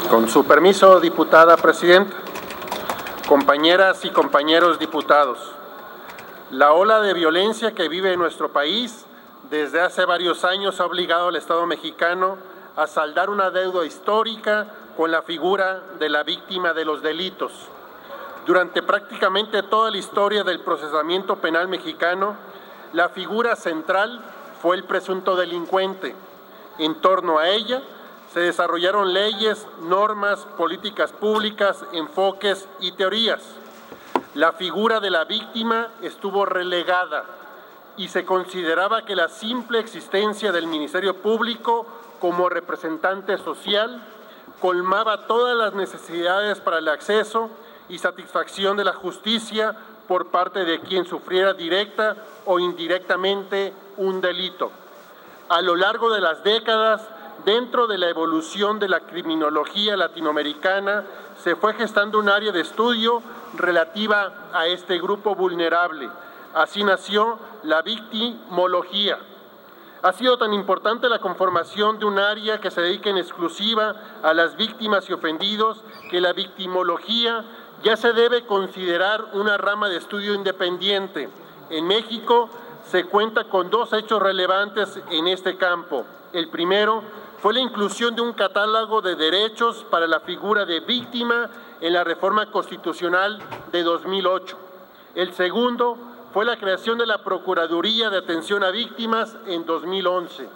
Con su permiso, diputada presidenta, compañeras y compañeros diputados, la ola de violencia que vive nuestro país desde hace varios años ha obligado al Estado mexicano a saldar una deuda histórica con la figura de la víctima de los delitos. Durante prácticamente toda la historia del procesamiento penal mexicano, la figura central fue el presunto delincuente. En torno a ella se desarrollaron leyes, normas, políticas públicas, enfoques y teorías. La figura de la víctima estuvo relegada y se consideraba que la simple existencia del Ministerio Público como representante social colmaba todas las necesidades para el acceso y satisfacción de la justicia por parte de quien sufriera directa o indirectamente un delito. A lo largo de las décadas, dentro de la evolución de la criminología latinoamericana, se fue gestando un área de estudio relativa a este grupo vulnerable. Así nació la victimología. Ha sido tan importante la conformación de un área que se dedique en exclusiva a las víctimas y ofendidos que la victimología ya se debe considerar una rama de estudio independiente. En México se cuenta con dos hechos relevantes en este campo. El primero fue la inclusión de un catálogo de derechos para la figura de víctima en la reforma constitucional de 2008. El segundo fue la creación de la Procuraduría de Atención a Víctimas en 2011.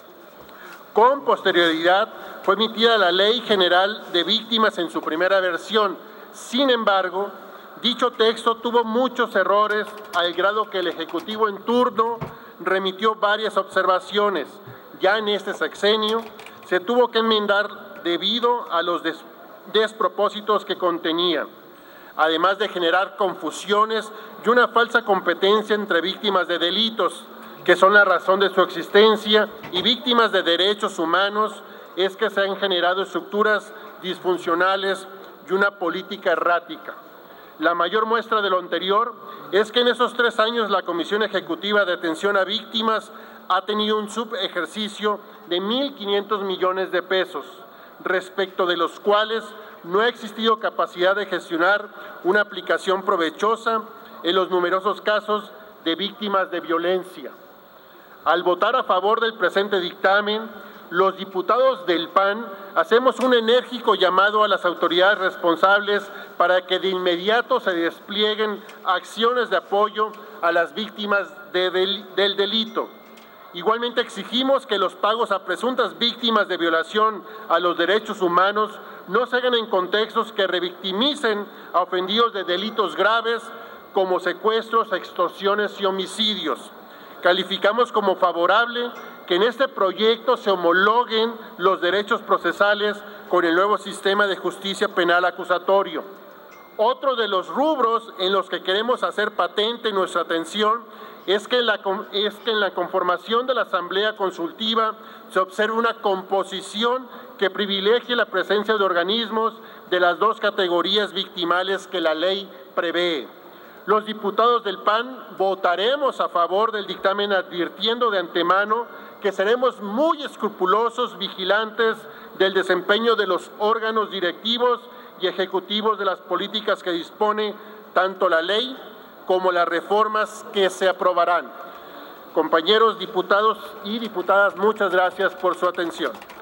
Con posterioridad fue emitida la Ley General de Víctimas en su primera versión. Sin embargo, dicho texto tuvo muchos errores al grado que el Ejecutivo en turno remitió varias observaciones. Ya en este sexenio se tuvo que enmendar debido a los despropósitos que contenía, además de generar confusiones y una falsa competencia entre víctimas de delitos, que son la razón de su existencia, y víctimas de derechos humanos, es que se han generado estructuras disfuncionales y una política errática. La mayor muestra de lo anterior es que en esos 3 años la Comisión Ejecutiva de Atención a Víctimas ha tenido un subejercicio de 1.500 millones de pesos, respecto de los cuales no ha existido capacidad de gestionar una aplicación provechosa en los numerosos casos de víctimas de violencia. Al votar a favor del presente dictamen, los diputados del PAN hacemos un enérgico llamado a las autoridades responsables para que de inmediato se desplieguen acciones de apoyo a las víctimas del delito. Igualmente exigimos que los pagos a presuntas víctimas de violación a los derechos humanos no se hagan en contextos que revictimicen a ofendidos de delitos graves como secuestros, extorsiones y homicidios. Calificamos como favorable que en este proyecto se homologuen los derechos procesales con el nuevo sistema de justicia penal acusatorio. Otro de los rubros en los que queremos hacer patente nuestra atención es que en la conformación de la Asamblea Consultiva se observe una composición que privilegie la presencia de organismos de las dos categorías victimales que la ley prevé. Los diputados del PAN votaremos a favor del dictamen advirtiendo de antemano que seremos muy escrupulosos vigilantes del desempeño de los órganos directivos y ejecutivos de las políticas que dispone tanto la ley como las reformas que se aprobarán. Compañeros diputados y diputadas, muchas gracias por su atención.